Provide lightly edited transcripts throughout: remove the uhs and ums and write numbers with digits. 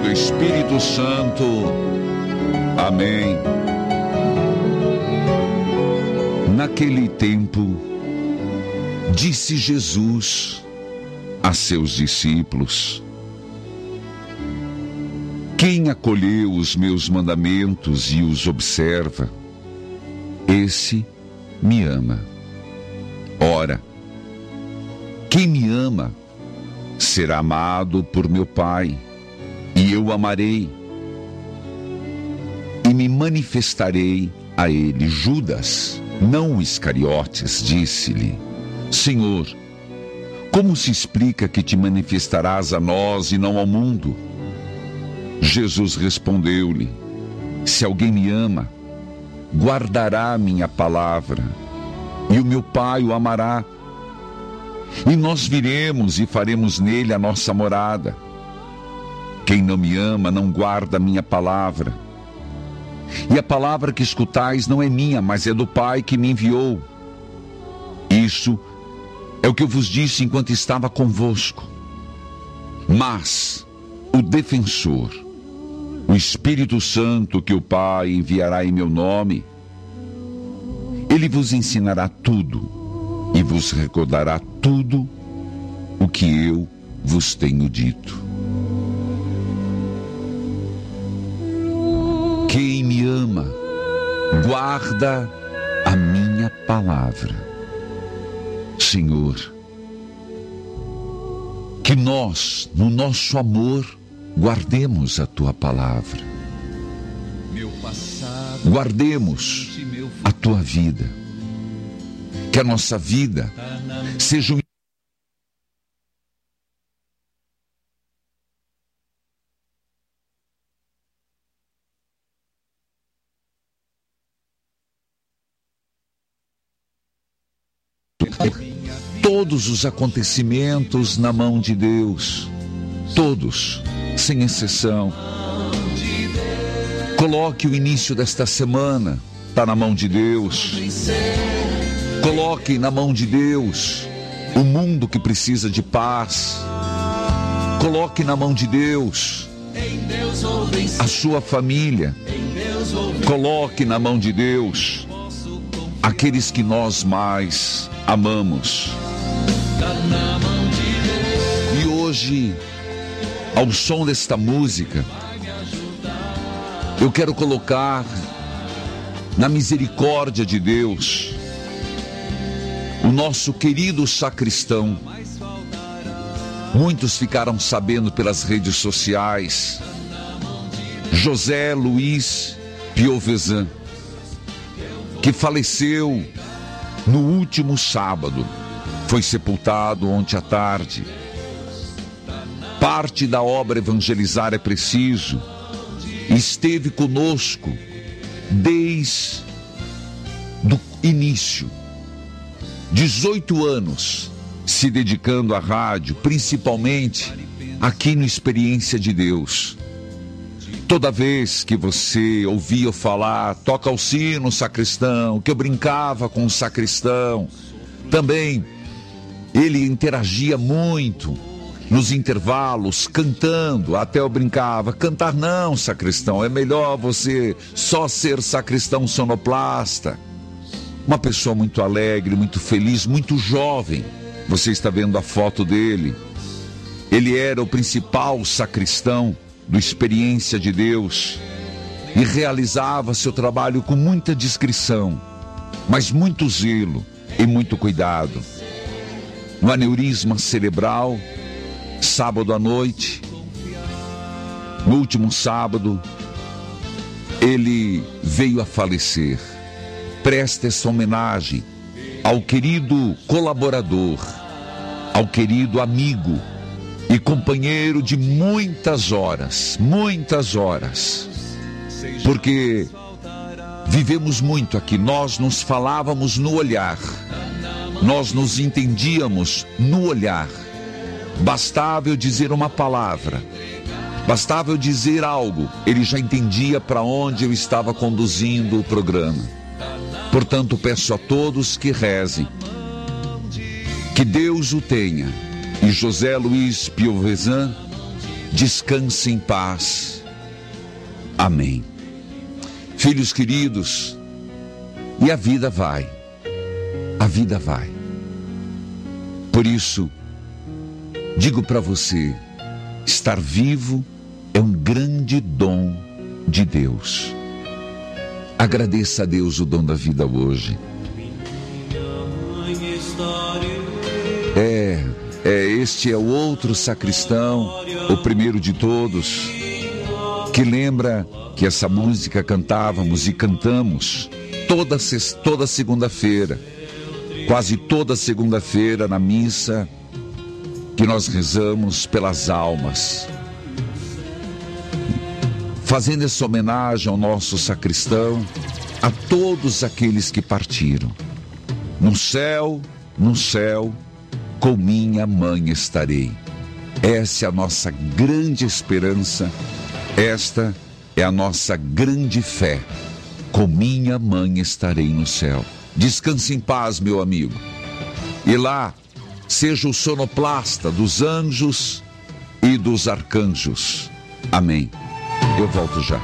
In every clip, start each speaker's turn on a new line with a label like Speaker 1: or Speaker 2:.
Speaker 1: do Espírito Santo. Amém. Naquele tempo, disse Jesus a seus discípulos: quem acolheu os meus mandamentos e os observa, esse me ama. Ora, quem me ama será amado por meu Pai, e eu amarei e me manifestarei a ele. Judas, não o Iscariotes, disse-lhe: Senhor, como se explica que te manifestarás a nós e não ao mundo? Jesus respondeu-lhe: se alguém me ama, guardará a minha palavra, e o meu Pai o amará, e nós viremos e faremos nele a nossa morada. Quem não me ama não guarda a minha palavra, e a palavra que escutais não é minha, mas é do Pai que me enviou. Isso é o que eu vos disse enquanto estava convosco. Mas o defensor, o Espírito Santo, que o Pai enviará em meu nome, ele vos ensinará tudo e vos recordará tudo o que eu vos tenho dito. Quem me ama, guarda a minha palavra. Senhor, que nós, no nosso amor, guardemos a tua palavra. Guardemos a tua vida. Que a nossa vida seja um todos os acontecimentos na mão de Deus, todos, sem exceção. Coloque o início desta semana, está na mão de Deus. Coloque na mão de Deus o mundo que precisa de paz. Coloque na mão de Deus a sua família. Coloque na mão de Deus aqueles que nós mais amamos. E hoje, ao som desta música, eu quero colocar na misericórdia de Deus o nosso querido sacristão. Muitos ficaram sabendo pelas redes sociais, José Luiz Piovesan, que faleceu no último sábado. Foi sepultado ontem à tarde. Parte da obra Evangelizar é Preciso esteve conosco desde o início. 18 anos se dedicando à rádio, principalmente aqui no Experiência de Deus. Toda vez que você ouvia eu falar, toca o sino, sacristão, que eu brincava com o sacristão, também ele interagia muito nos intervalos, cantando. Até eu brincava: cantar não, sacristão, é melhor você só ser sacristão sonoplasta. Uma pessoa muito alegre, muito feliz, muito jovem. Você está vendo a foto dele. Ele era o principal sacristão do Experiência de Deus e realizava seu trabalho com muita discrição, mas muito zelo e muito cuidado. No aneurisma cerebral, sábado à noite, no último sábado, ele veio a falecer. Presta essa homenagem ao querido colaborador, ao querido amigo e companheiro de muitas horas, porque vivemos muito aqui. Nós nos falávamos no olhar, nós nos entendíamos no olhar. Bastava eu dizer uma palavra, bastava eu dizer algo, ele já entendia para onde eu estava conduzindo o programa. Portanto, peço a todos que rezem, que Deus o tenha, e José Luiz Piovesan Descanse em paz. Amém. Filhos queridos, e a vida vai. A vida vai. Por isso, digo para você, estar vivo é um grande dom de Deus. Agradeça a Deus o dom da vida hoje. Este é o outro sacristão, o primeiro de todos, que lembra que essa música cantávamos e cantamos toda segunda-feira, quase toda segunda-feira na missa, que nós rezamos pelas almas, fazendo essa homenagem ao nosso sacristão, a todos aqueles que partiram. No céu, com minha mãe estarei. Essa é a nossa grande esperança, esta é a nossa grande fé. Com minha mãe estarei no céu. Descanse em paz, meu amigo. E lá, seja o sonoplasta dos anjos e dos arcanjos. Amém. Eu volto já.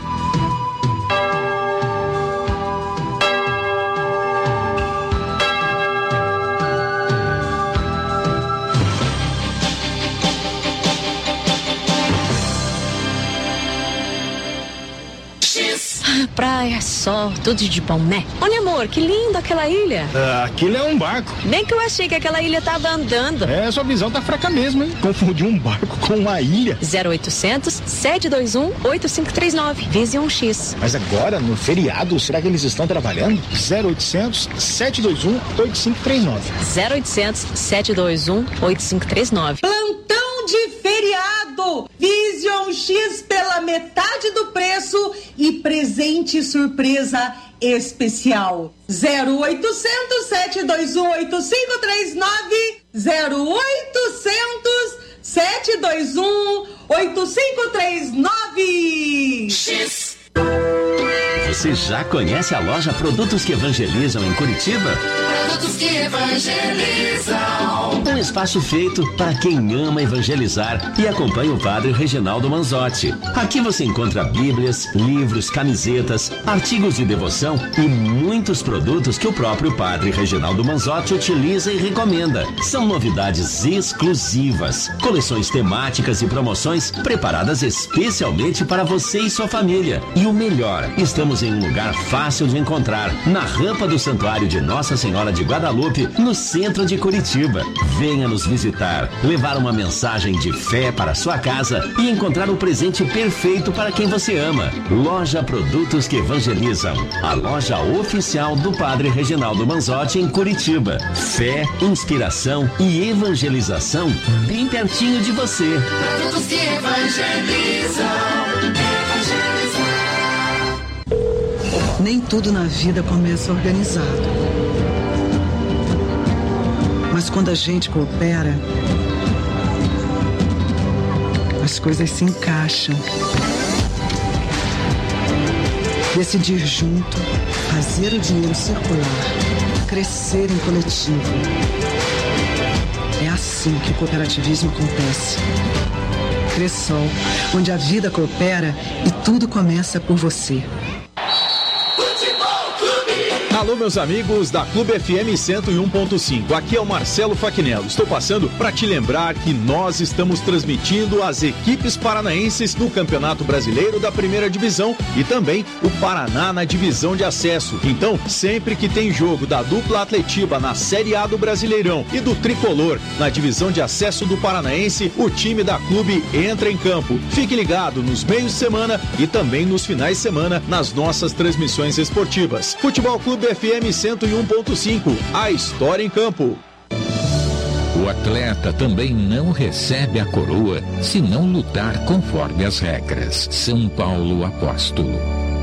Speaker 2: Praia, sol, tudo de bom, né? Olha, amor, que linda aquela ilha.
Speaker 3: Aquilo é um barco.
Speaker 2: Bem que eu achei que aquela ilha tava andando.
Speaker 3: Sua visão tá fraca mesmo, hein? Confundiu um barco com uma ilha.
Speaker 2: 0800 721 8539. Vision X.
Speaker 3: Mas agora, no feriado, será que eles estão trabalhando? 0800 721 8539.
Speaker 2: 0800 721 8539.
Speaker 4: Plantão de feriado. Vision X pela metade do preço e presente surpresa especial. 0800 721 8539. 0800 721 8539.
Speaker 5: X. Você já conhece a loja Produtos que Evangelizam em Curitiba?
Speaker 6: Produtos que Evangelizam.
Speaker 5: Um espaço feito para quem ama evangelizar e acompanha o Padre Reginaldo Manzotti. Aqui você encontra bíblias, livros, camisetas, artigos de devoção e muitos produtos que o próprio Padre Reginaldo Manzotti utiliza e recomenda. São novidades exclusivas, coleções temáticas e promoções preparadas especialmente para você e sua família. E o melhor, estamos em um lugar fácil de encontrar, na rampa do Santuário de Nossa Senhora de Guadalupe, no centro de Curitiba. Venha nos visitar, levar uma mensagem de fé para sua casa e encontrar o presente perfeito para quem você ama. Loja Produtos que Evangelizam, a loja oficial do Padre Reginaldo Manzotti em Curitiba. Fé, inspiração e evangelização bem pertinho de você.
Speaker 6: Produtos que evangelizam.
Speaker 7: Nem tudo na vida começa organizado. Mas quando a gente coopera, as coisas se encaixam. Decidir junto, fazer o dinheiro circular, crescer em coletivo. É assim que o cooperativismo acontece. Cressol, onde a vida coopera e tudo começa por você.
Speaker 8: Alô, meus amigos da Clube FM 101.5. Aqui é o Marcelo Faquinello. Estou passando para te lembrar que nós estamos transmitindo as equipes paranaenses no Campeonato Brasileiro da Primeira Divisão e também o Paraná na Divisão de Acesso. Então, sempre que tem jogo da dupla Atletiba na Série A do Brasileirão e do Tricolor na Divisão de Acesso do Paranaense, o time da Clube entra em campo. Fique ligado nos meios de semana e também nos finais de semana nas nossas transmissões esportivas. Futebol Clube FM 101.5, a história em campo.
Speaker 9: O atleta também não recebe a coroa se não lutar conforme as regras. São Paulo Apóstolo.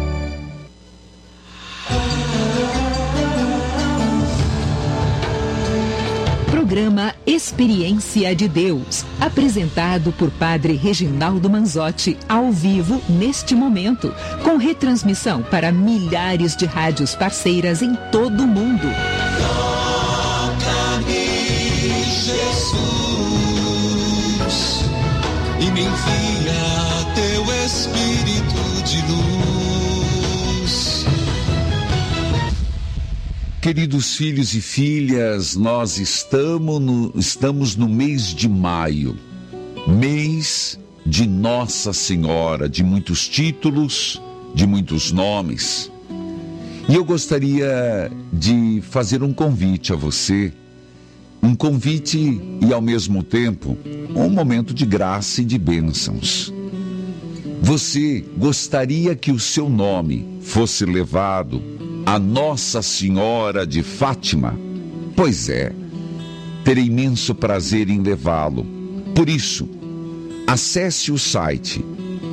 Speaker 10: Programa Experiência de Deus, apresentado por Padre Reginaldo Manzotti, ao vivo neste momento, com retransmissão para milhares de rádios parceiras em todo o mundo.
Speaker 6: Toca-me, Jesus, e me envia
Speaker 1: de luz. Queridos filhos e filhas, nós estamos no mês de maio, mês de Nossa Senhora, de muitos títulos, de muitos nomes. E eu gostaria de fazer um convite a você, um convite e ao mesmo tempo um momento de graça e de bênçãos. Você gostaria que o seu nome fosse levado a Nossa Senhora de Fátima? Pois é, terei imenso prazer em levá-lo. Por isso, acesse o site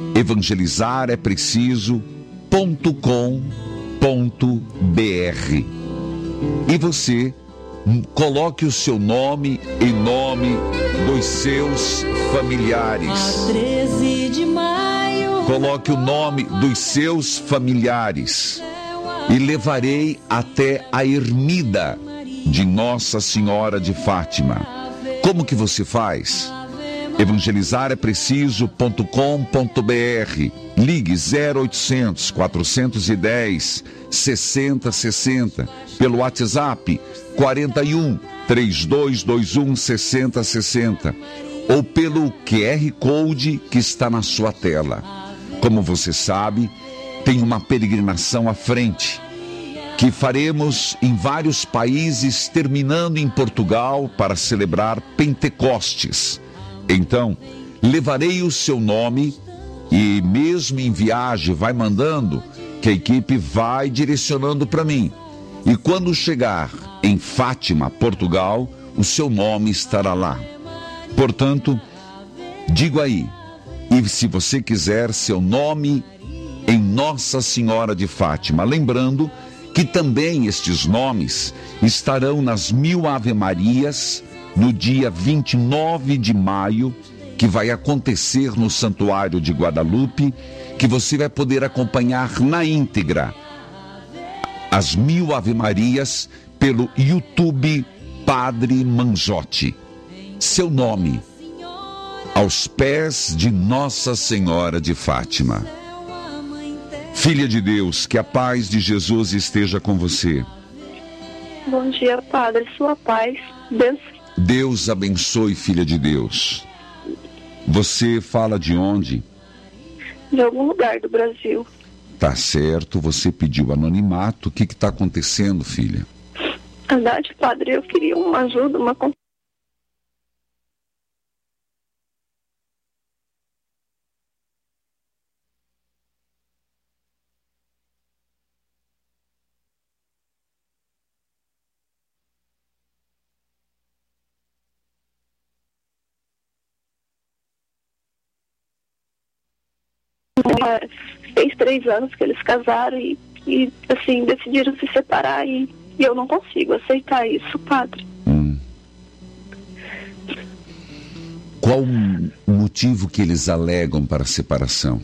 Speaker 1: evangelizarepreciso.com.br e você coloque o seu nome em nome dos seus familiares.
Speaker 6: 13 de maio.
Speaker 1: Coloque o nome dos seus familiares e levarei até a ermida de Nossa Senhora de Fátima. Como que você faz? evangelizarepreciso.com.br. Ligue 0800 410 6060 pelo WhatsApp 41 3221 6060 ou pelo QR Code que está na sua tela. Como você sabe, tem uma peregrinação à frente que faremos em vários países, terminando em Portugal para celebrar Pentecostes. Então, levarei o seu nome e mesmo em viagem vai mandando que a equipe vai direcionando para mim. E quando chegar em Fátima, Portugal, o seu nome estará lá. Portanto, digo aí, e se você quiser seu nome em Nossa Senhora de Fátima, lembrando que também estes nomes estarão nas 1000 Ave-Marias no dia 29 de maio, que vai acontecer no Santuário de Guadalupe, que você vai poder acompanhar na íntegra as 1000 Ave-Marias pelo YouTube Padre Manzotti. Seu nome aos pés de Nossa Senhora de Fátima. Filha de Deus, que a paz de Jesus esteja com você.
Speaker 11: Bom dia, Padre. Sua paz.
Speaker 1: Deus abençoe, filha de Deus. Você fala de onde?
Speaker 11: De algum lugar do Brasil.
Speaker 1: Tá certo, você pediu anonimato. O que está acontecendo, filha?
Speaker 11: Verdade, Padre, eu queria uma ajuda, uma... Fez 3 anos que eles casaram e assim, decidiram se separar e eu não consigo aceitar isso, Padre.
Speaker 1: Qual o motivo que eles alegam para a separação?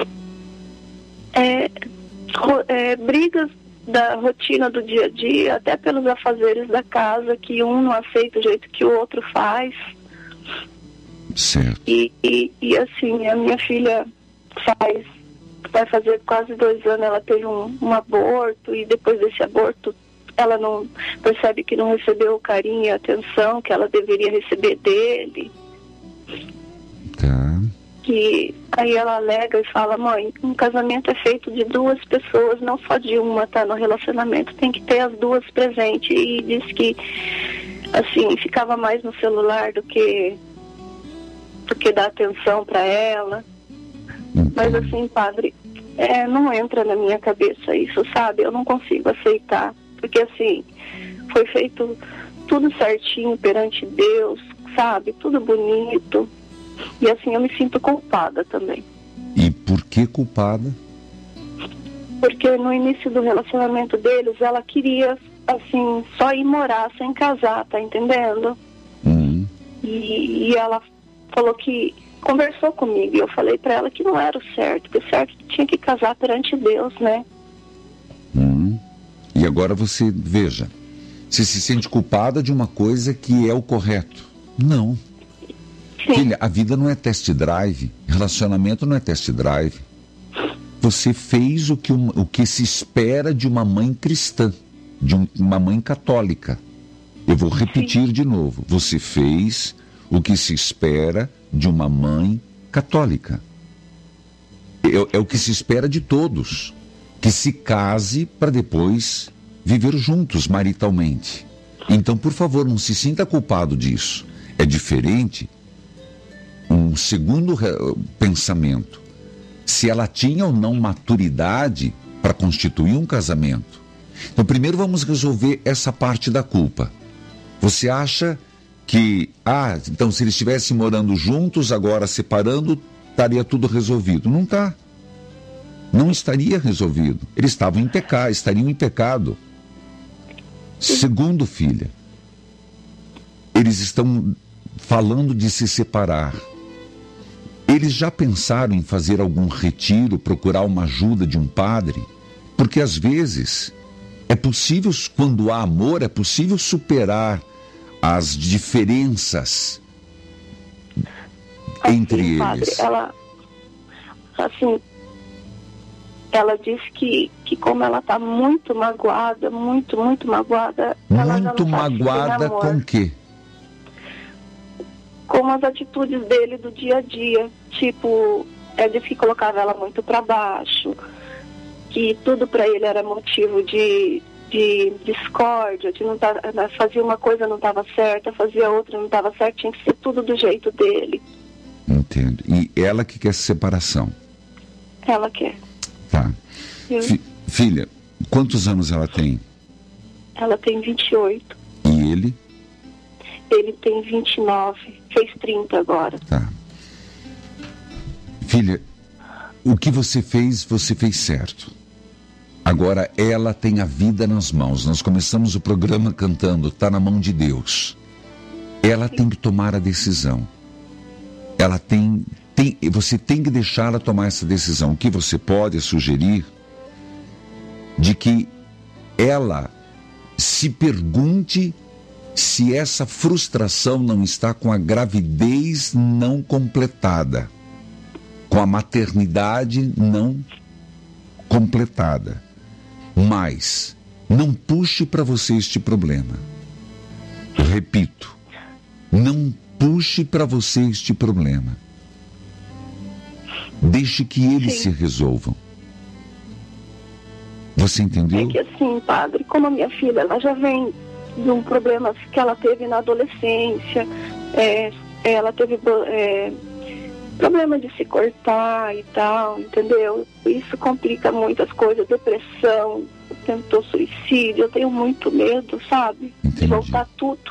Speaker 11: Brigas da rotina do dia a dia, até pelos afazeres da casa, que um não aceita o jeito que o outro faz.
Speaker 1: Certo.
Speaker 11: E assim, a minha filha vai fazer quase 2 anos, ela teve um aborto, e depois desse aborto ela não percebe que não recebeu o carinho e a atenção que ela deveria receber dele.
Speaker 1: Tá.
Speaker 11: Que aí ela alega e fala: mãe, um casamento é feito de 2 pessoas, não só de uma tá no relacionamento, tem que ter as 2 presentes. E diz que assim, ficava mais no celular do que dar atenção para ela. Mas assim, Padre, não entra na minha cabeça isso, sabe? Eu não consigo aceitar, porque assim, foi feito tudo certinho perante Deus, sabe? Tudo bonito. E assim, eu me sinto culpada também.
Speaker 1: E por que culpada?
Speaker 11: Porque no início do relacionamento deles, ela queria, assim, só ir morar sem casar, tá entendendo? E ela falou que conversou comigo e eu falei pra ela que não era o certo, que o certo tinha que casar perante Deus, né?
Speaker 1: E agora você, veja, você se sente culpada de uma coisa que é o correto. Não. Sim. Filha, a vida não é test drive, relacionamento não é test drive. Você fez o que se espera de uma mãe cristã, de uma mãe católica. Eu vou repetir de novo. Você fez o que se espera de uma mãe católica. É o que se espera de todos. Que se case para depois viver juntos maritalmente. Então, por favor, não se sinta culpado disso. É diferente um segundo pensamento. Se ela tinha ou não maturidade para constituir um casamento. Então, primeiro vamos resolver essa parte da culpa. Você acha que, então se eles estivessem morando juntos, agora separando, estaria tudo resolvido? Não está. Não estaria resolvido. Eles estariam em pecado. Segundo, filha, eles estão falando de se separar. Eles já pensaram em fazer algum retiro, procurar uma ajuda de um padre? Porque às vezes é possível, quando há amor, é possível superar as diferenças entre eles.
Speaker 11: Padre, ela diz que como ela está muito magoada, muito magoada.
Speaker 1: Muito magoada com o quê?
Speaker 11: Com as atitudes dele do dia a dia. Tipo, ele que colocava ela muito para baixo, que tudo para ele era motivo de discórdia, de não tá, fazia uma coisa não estava certa, fazia outra não estava certa, tinha que ser tudo do jeito dele.
Speaker 1: Entendo. E ela que quer separação?
Speaker 11: Ela quer.
Speaker 1: Tá. Filha, quantos anos ela tem?
Speaker 11: Ela tem 28.
Speaker 1: E ele?
Speaker 11: Ele tem 29, fez 30 agora.
Speaker 1: Tá. Filha, o que você fez certo. Agora ela tem a vida nas mãos. Nós começamos o programa cantando, está na mão de Deus. Ela tem que tomar a decisão. Ela você tem que deixá-la tomar essa decisão. O que você pode sugerir de que ela se pergunte se essa frustração não está com a gravidez não completada, com a maternidade não completada. Mas não puxe para você este problema. Eu repito, não puxe para você este problema. Deixe que eles se resolvam. Você entendeu?
Speaker 11: É que assim, padre, como a minha filha, ela já vem de um problema que ela teve na adolescência, ela teve problema de se cortar e tal, entendeu? Isso complica muitas coisas, depressão, tentou suicídio, eu tenho muito medo, sabe?
Speaker 1: Entendi.
Speaker 11: De voltar tudo.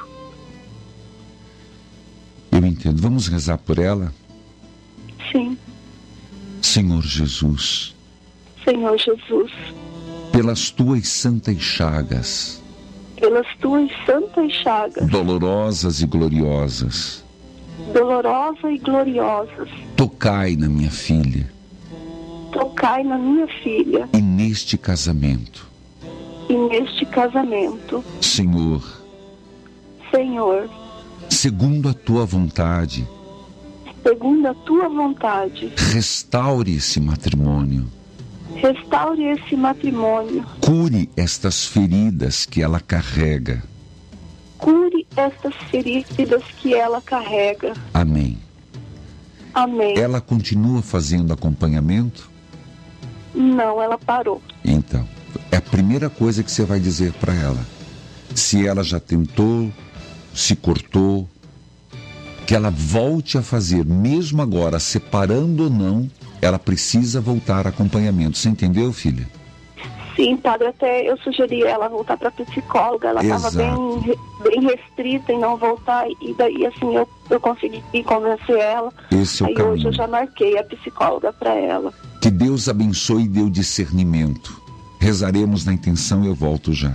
Speaker 1: Eu entendo. Vamos rezar por ela?
Speaker 11: Sim.
Speaker 1: Senhor Jesus.
Speaker 11: Senhor Jesus.
Speaker 1: Pelas tuas santas chagas.
Speaker 11: Pelas tuas santas chagas.
Speaker 1: Dolorosas e gloriosas.
Speaker 11: Dolorosas e gloriosas.
Speaker 1: Tocai na minha filha.
Speaker 11: Tocai na minha filha.
Speaker 1: E neste casamento.
Speaker 11: E neste casamento.
Speaker 1: Senhor.
Speaker 11: Senhor.
Speaker 1: Segundo a tua vontade.
Speaker 11: Segundo a tua vontade.
Speaker 1: Restaure esse matrimônio.
Speaker 11: Restaure esse matrimônio.
Speaker 1: Cure estas feridas que ela carrega.
Speaker 11: Cure estas feridas que ela carrega.
Speaker 1: Amém.
Speaker 11: Amém.
Speaker 1: Ela continua fazendo acompanhamento?
Speaker 11: Não, ela parou.
Speaker 1: Então, é a primeira coisa que você vai dizer para ela. Se ela já tentou, se cortou, que ela volte a fazer, mesmo agora, separando ou não, ela precisa voltar a acompanhamento. Você entendeu, filha?
Speaker 11: Sim, padre, até eu sugeri ela voltar para psicóloga, ela estava bem restrita em não voltar, e daí assim eu consegui convencer ela.
Speaker 1: Esse é o caminho.
Speaker 11: Hoje eu já marquei a psicóloga para ela.
Speaker 1: Que Deus abençoe e dê o discernimento. Rezaremos na intenção e eu volto já.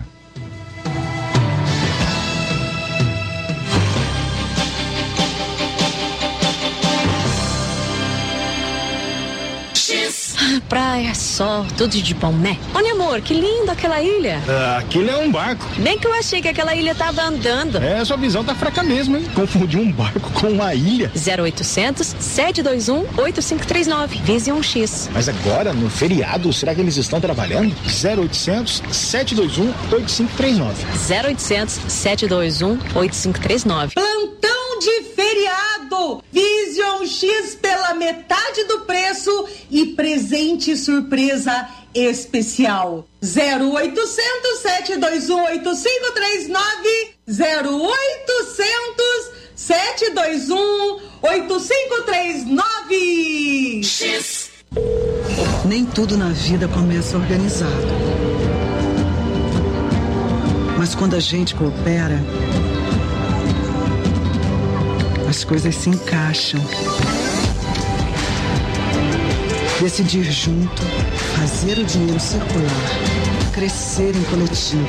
Speaker 2: Praia, sol. só, tudo de bom, né? Olha, amor, que linda aquela ilha.
Speaker 3: Aquilo é um barco.
Speaker 2: Bem que eu achei que aquela ilha tava andando.
Speaker 3: Sua visão tá fraca mesmo, hein? Confundiu um barco com uma ilha.
Speaker 2: 0800 721 8539. Vision X.
Speaker 3: Mas agora, no feriado, será que eles estão trabalhando? 0800 721 8539.
Speaker 2: 0800 721 8539.
Speaker 4: Plantão de feriado. Vision X pela metade do preço e presente surpresa especial. 0800 721 8539. 0800 721 8539.
Speaker 7: X. Nem tudo na vida começa organizado. Mas quando a gente coopera, as coisas se encaixam. Decidir junto, fazer o dinheiro circular, crescer em coletivo.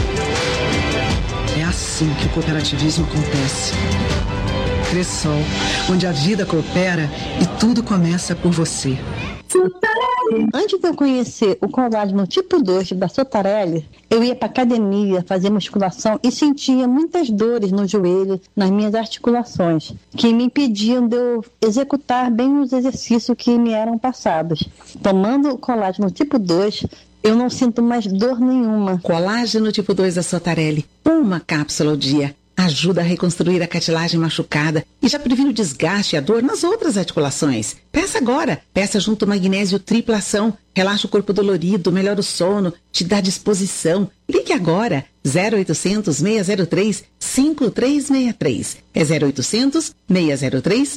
Speaker 7: É assim que o cooperativismo acontece. Cressol, onde a vida coopera e tudo começa por você.
Speaker 12: Antes de eu conhecer o colágeno tipo 2 da Sotarelli, eu ia para academia fazer musculação e sentia muitas dores no joelho, nas minhas articulações, que me impediam de eu executar bem os exercícios que me eram passados. Tomando o colágeno tipo 2, eu não sinto mais dor nenhuma.
Speaker 13: Colágeno tipo 2 da Sotarelli, uma cápsula ao dia. Ajuda a reconstruir a cartilagem machucada e já previne o desgaste e a dor nas outras articulações. Peça agora. Peça junto magnésio tripla ação. Relaxa o corpo dolorido, melhora o sono, te dá disposição. Ligue agora. 0800 603 5363. É 0800 603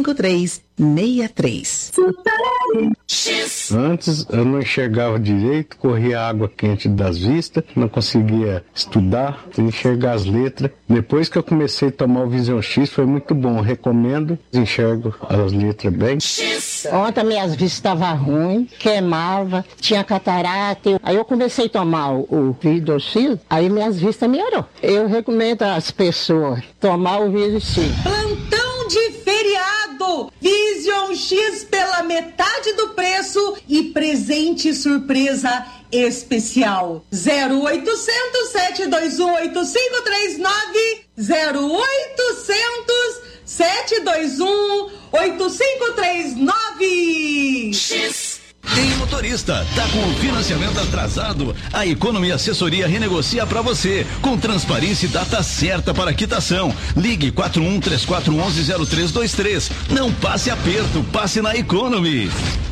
Speaker 13: 5363.
Speaker 14: Antes eu não enxergava direito, corria água quente das vistas, não conseguia estudar, enxergar as letras. Depois que eu comecei a tomar o Vision X, foi muito bom. Recomendo, enxergo as letras bem.
Speaker 15: Ontem minhas vistas estavam ruins, queimava, tinha catarata. Aí eu comecei a tomar o Vision X, aí minhas vistas melhorou. Eu recomendo às pessoas tomar o Vision X.
Speaker 4: Plantão de feriado. Vision X pela metade do preço e presente surpresa especial. 0800 721 8539. 0800 721 8539.
Speaker 16: X. Tem motorista, tá com o financiamento atrasado? A Economy Assessoria renegocia para você, com transparência e data certa para quitação. Ligue 4134110323. Não passe aperto, passe na Economy.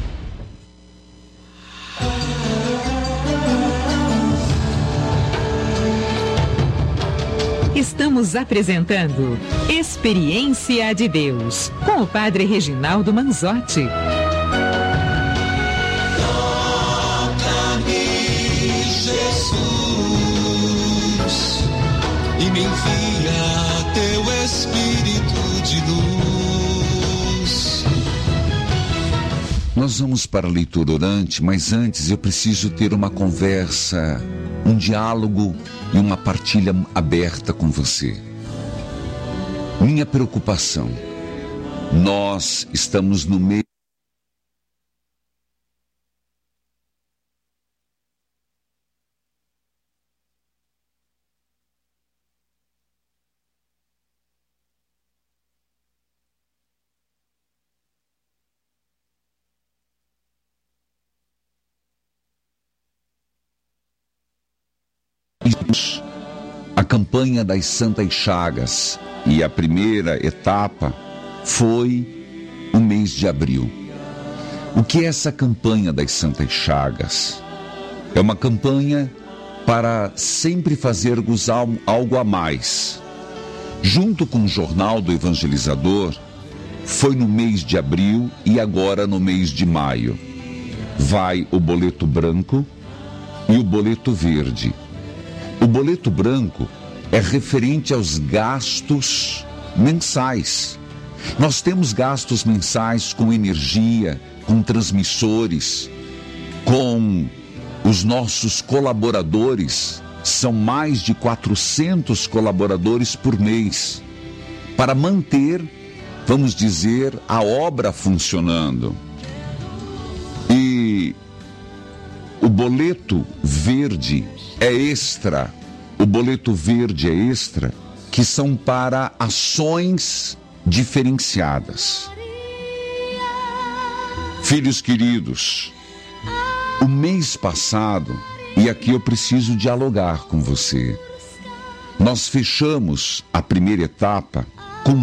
Speaker 10: Estamos apresentando Experiência de Deus, com o Padre Reginaldo Manzotti.
Speaker 17: Jesus, e me envia teu Espírito de luz.
Speaker 1: Nós vamos para a leitura orante, mas antes eu preciso ter uma conversa, um diálogo e uma partilha aberta com você. Minha preocupação, nós estamos no meio a campanha das Santas Chagas, e a primeira etapa foi o mês de abril. O que é essa campanha das Santas Chagas? É uma campanha para sempre fazermos algo a mais. Junto com o Jornal do Evangelizador, foi no mês de abril e agora no mês de maio. Vai o boleto branco e o boleto verde. O boleto branco é referente aos gastos mensais. Nós temos gastos mensais com energia, com transmissores, com os nossos colaboradores. São mais de 400 colaboradores por mês para manter, vamos dizer, a obra funcionando. E O boleto verde é extra. O boleto verde é extra, que são para ações diferenciadas. Filhos queridos, o mês passado, e aqui eu preciso dialogar com você, nós fechamos a primeira etapa com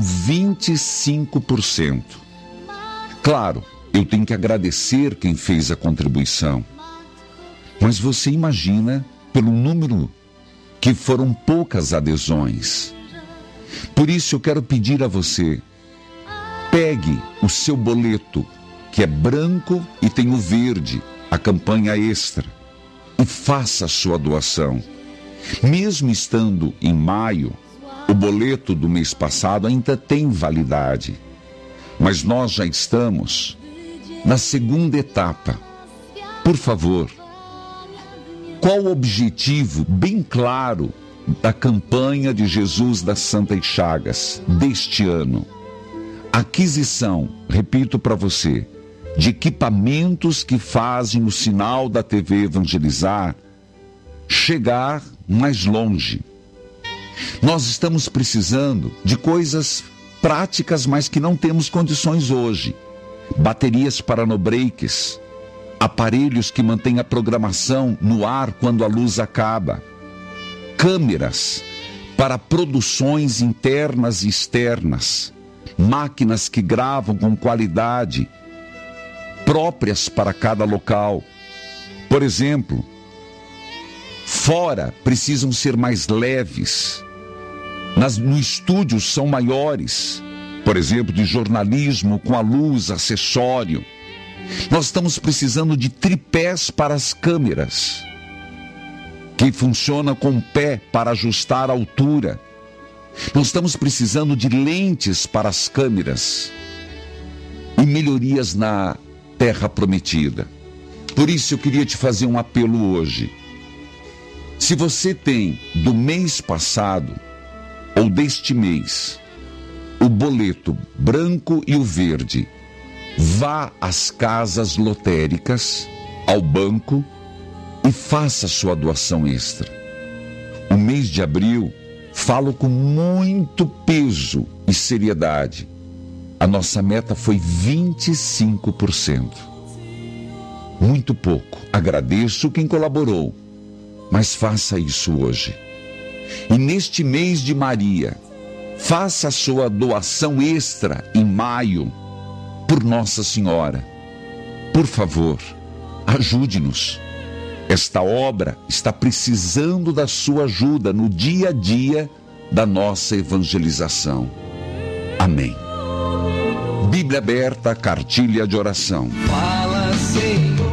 Speaker 1: 25%. Claro, eu tenho que agradecer quem fez a contribuição, mas você imagina pelo número que foram poucas adesões. Por isso eu quero pedir a você, pegue o seu boleto, que é branco e tem o verde, a campanha extra, e faça a sua doação. Mesmo estando em maio, o boleto do mês passado ainda tem validade, mas nós já estamos na segunda etapa. Por favor, qual o objetivo bem claro da campanha de Jesus das Santas Chagas deste ano? Aquisição, repito para você, de equipamentos que fazem o sinal da TV Evangelizar chegar mais longe. Nós estamos precisando de coisas práticas, mas que não temos condições hoje. Baterias para no-breaks, aparelhos que mantêm a programação no ar quando a luz acaba, câmeras para produções internas e externas, máquinas que gravam com qualidade, próprias para cada local. Por exemplo, fora precisam ser mais leves, no estúdio são maiores, por exemplo, de jornalismo com a luz, acessório. Nós estamos precisando de tripés para as câmeras, que funciona com o pé para ajustar a altura. Nós estamos precisando de lentes para as câmeras e melhorias na Terra Prometida. Por isso eu queria te fazer um apelo hoje. Se você tem do mês passado ou deste mês o boleto branco e o verde, vá às casas lotéricas, ao banco e faça sua doação extra. O mês de abril, falo com muito peso e seriedade. A nossa meta foi 25%. Muito pouco. Agradeço quem colaborou, mas faça isso hoje. E neste mês de Maria, faça a sua doação extra em maio, por Nossa Senhora. Por favor, ajude-nos. Esta obra está precisando da sua ajuda no dia a dia da nossa evangelização. Amém. Bíblia aberta, cartilha de oração.
Speaker 17: Fala, Senhor,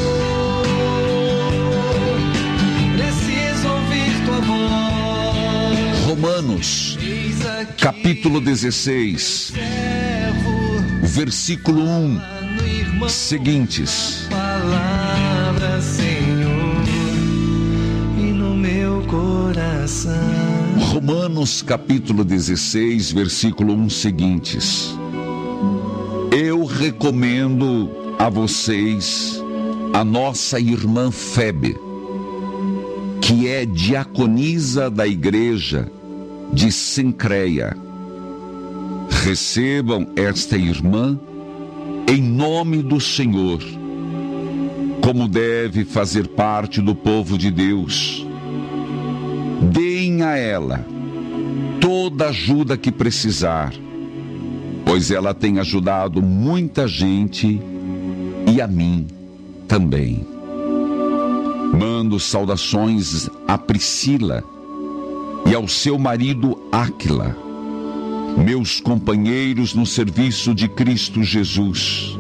Speaker 17: preciso ouvir tua voz.
Speaker 1: Romanos, capítulo 16, versículo 1, seguintes.
Speaker 17: Palavra, Senhor, e no meu coração.
Speaker 1: Romanos, capítulo 16, versículo 1, seguintes. Eu recomendo a vocês a nossa irmã Febe, que é diaconisa da igreja de Cencreia. Recebam esta irmã em nome do Senhor, como deve fazer parte do povo de Deus. Deem a ela toda a ajuda que precisar, pois ela tem ajudado muita gente e a mim também. Mando saudações a Priscila e ao seu marido Áquila, meus companheiros no serviço de Cristo Jesus.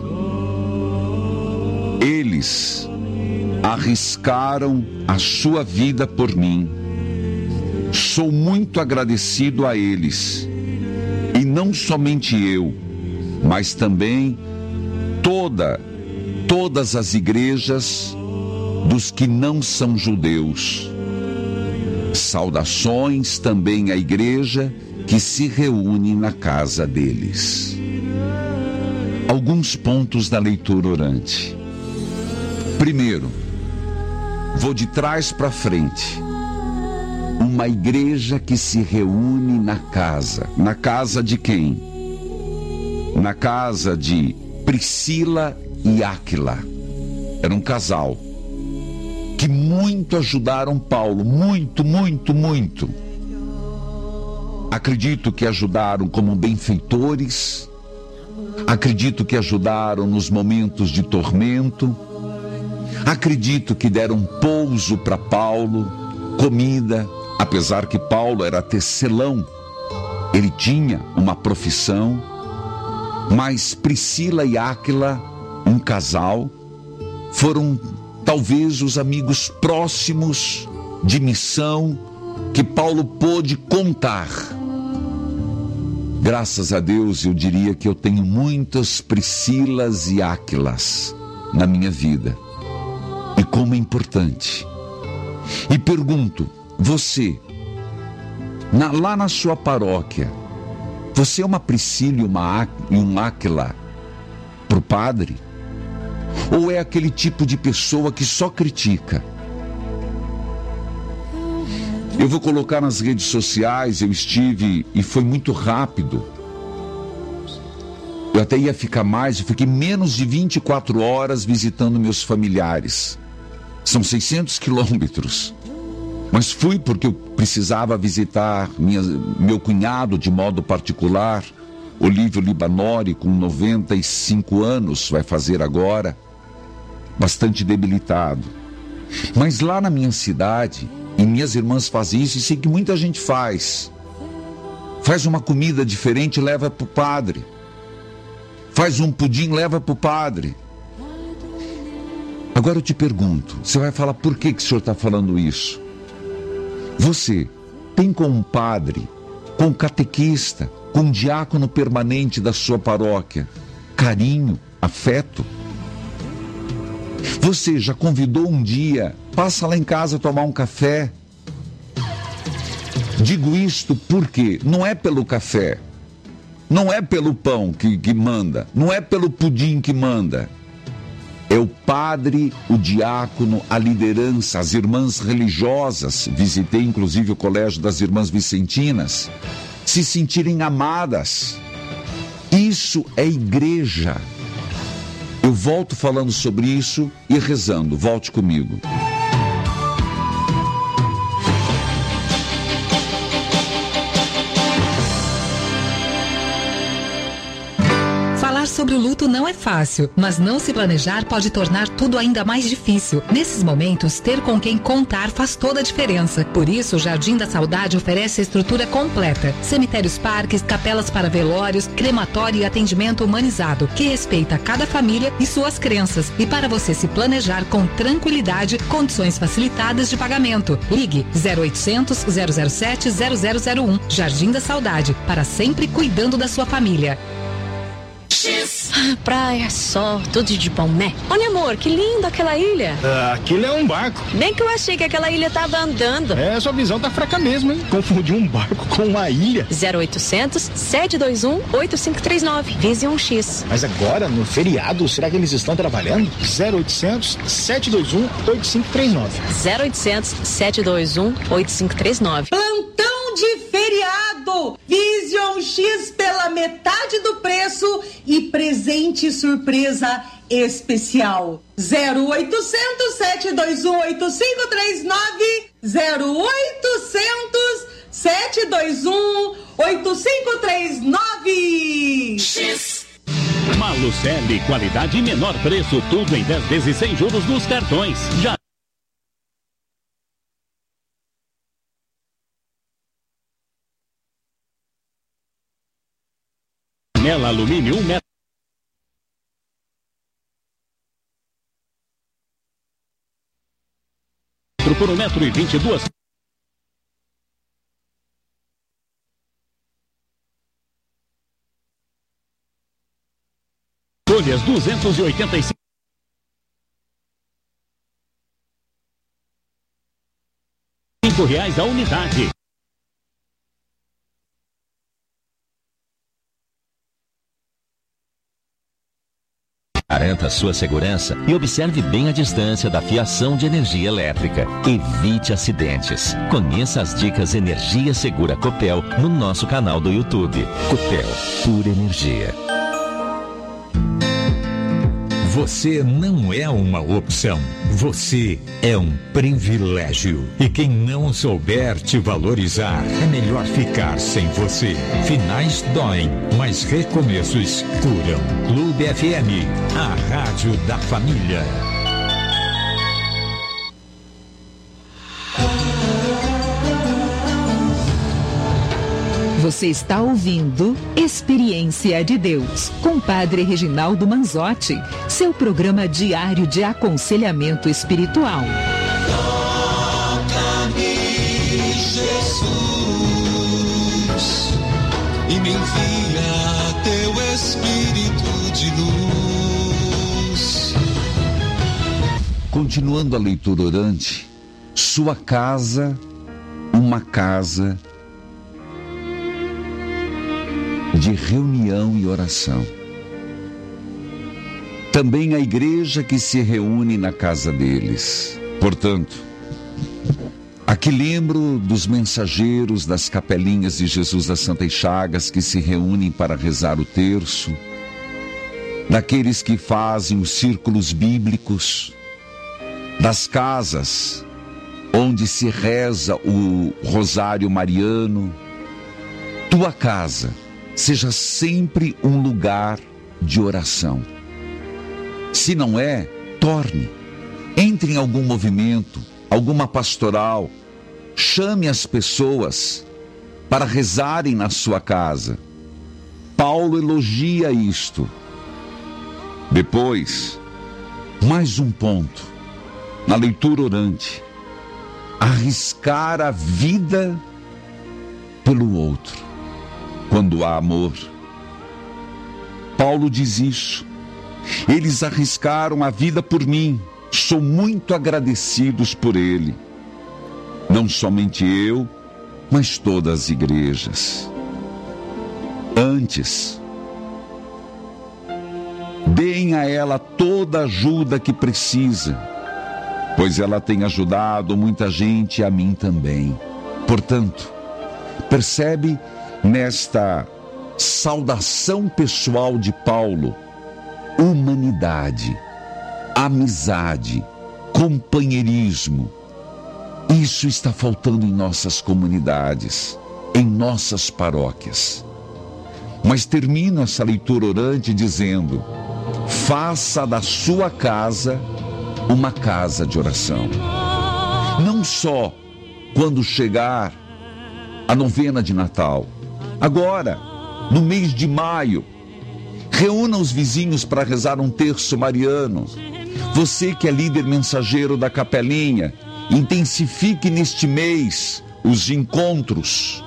Speaker 1: Eles arriscaram a sua vida por mim. Sou muito agradecido a eles. E não somente eu, mas também todas as igrejas dos que não são judeus. Saudações também à igreja que se reúne na casa deles. Alguns pontos da leitura orante. Primeiro, vou de trás para frente. Uma igreja que se reúne na casa. Na casa de quem? Na casa de Priscila e Áquila. Era um casal que muito ajudaram Paulo, muito. Acredito que ajudaram como benfeitores, acredito que ajudaram nos momentos de tormento, acredito que deram pouso para Paulo, comida, apesar que Paulo era tecelão, ele tinha uma profissão, mas Priscila e Áquila, um casal, foram talvez os amigos próximos de missão que Paulo pôde contar. Graças a Deus, eu diria que eu tenho muitas Priscilas e Áquilas na minha vida. E como é importante. E pergunto, você, lá na sua paróquia, você é uma Priscila e um Áquila pro padre? Ou é aquele tipo de pessoa que só critica? Eu vou colocar nas redes sociais, eu estive e foi muito rápido. Eu até ia ficar mais, eu fiquei menos de 24 horas visitando meus familiares. São 600 quilômetros. Mas fui porque eu precisava visitar meu cunhado de modo particular, Olívio Libanori, com 95 anos, vai fazer agora, bastante debilitado. Mas lá na minha cidade, e minhas irmãs fazem isso, e sei que muita gente faz. Faz uma comida diferente, leva para o padre. Faz um pudim, leva para o padre. Agora eu te pergunto, você vai falar, por que o senhor está falando isso? Você tem com um padre, com um catequista, com um diácono permanente da sua paróquia, carinho, afeto? Você já convidou um dia, passa lá em casa tomar um café? Digo isto porque não é pelo café, não é pelo pão que manda, não é pelo pudim que manda. É o padre, o diácono, a liderança, as irmãs religiosas, visitei inclusive o colégio das irmãs vicentinas, se sentirem amadas. Isso é igreja. Eu volto falando sobre isso e rezando. Volte comigo.
Speaker 18: Falar sobre o luto não é fácil, mas não se planejar pode tornar tudo ainda mais difícil. Nesses momentos, ter com quem contar faz toda a diferença. Por isso, o Jardim da Saudade oferece a estrutura completa: cemitérios, parques, capelas para velórios, crematório e atendimento humanizado, que respeita cada família e suas crenças. E para você se planejar com tranquilidade, condições facilitadas de pagamento. Ligue 0800 007 0001. Jardim da Saudade, para sempre cuidando da sua família.
Speaker 2: Praia, sol, tudo de bom, né? Olha, amor, que linda aquela ilha.
Speaker 3: Aquilo é um barco.
Speaker 2: Bem que eu achei que aquela ilha tava andando.
Speaker 3: Sua visão tá fraca mesmo, hein? Confundiu um barco com uma ilha.
Speaker 2: 0800 721 8539. Vision X.
Speaker 3: Mas agora, no feriado, será que eles estão trabalhando? 0800 721 8539.
Speaker 2: 0800 721 8539.
Speaker 4: Plantão de feriado. Vision X pela metade do preço e presente surpresa especial. 0800 721 8539. 0800 721 8539.
Speaker 19: X. Malucelli, qualidade e menor preço, tudo em 10 vezes sem juros nos cartões. Já Janela alumínio 1 metro. Por 1,22 m. Folhas 285. R$5 a unidade.
Speaker 5: Garanta a sua segurança e observe bem a distância da fiação de energia elétrica. Evite acidentes. Conheça as dicas Energia Segura Copel no nosso canal do YouTube. Copel, pura energia.
Speaker 9: Você não é uma opção, você é um privilégio. E quem não souber te valorizar, é melhor ficar sem você. Finais doem, mas recomeços curam. Clube FM, a rádio da família.
Speaker 10: Você está ouvindo Experiência de Deus, com Padre Reginaldo Manzotti, seu programa diário de aconselhamento espiritual.
Speaker 17: Toca-me, Jesus, e me envia teu Espírito de luz.
Speaker 1: Continuando a leitura orante, sua casa, uma casa de reunião e oração. Também a igreja que se reúne na casa deles. Portanto, aqui lembro dos mensageiros das capelinhas de Jesus das Santas Chagas que se reúnem para rezar o terço, daqueles que fazem os círculos bíblicos, das casas onde se reza o rosário mariano. Tua casa seja sempre um lugar de oração. Se não é, torne. Entre em algum movimento, alguma pastoral. Chame as pessoas para rezarem na sua casa. Paulo elogia isto. Depois, mais um ponto. Na leitura orante. Arriscar a vida pelo outro. Quando há amor. Paulo diz isso. Eles arriscaram a vida por mim. Sou muito agradecidos por ele. Não somente eu, mas todas as igrejas. Antes, deem a ela toda a ajuda que precisa, pois ela tem ajudado muita gente e a mim também. Portanto, percebe nesta saudação pessoal de Paulo, humanidade, amizade, companheirismo. Isso está faltando em nossas comunidades, em nossas paróquias. Mas termino essa leitura orante dizendo: faça da sua casa uma casa de oração. Não só quando chegar a novena de Natal. Agora, no mês de maio, reúna os vizinhos para rezar um terço mariano. Você que é líder mensageiro da capelinha, intensifique neste mês os encontros.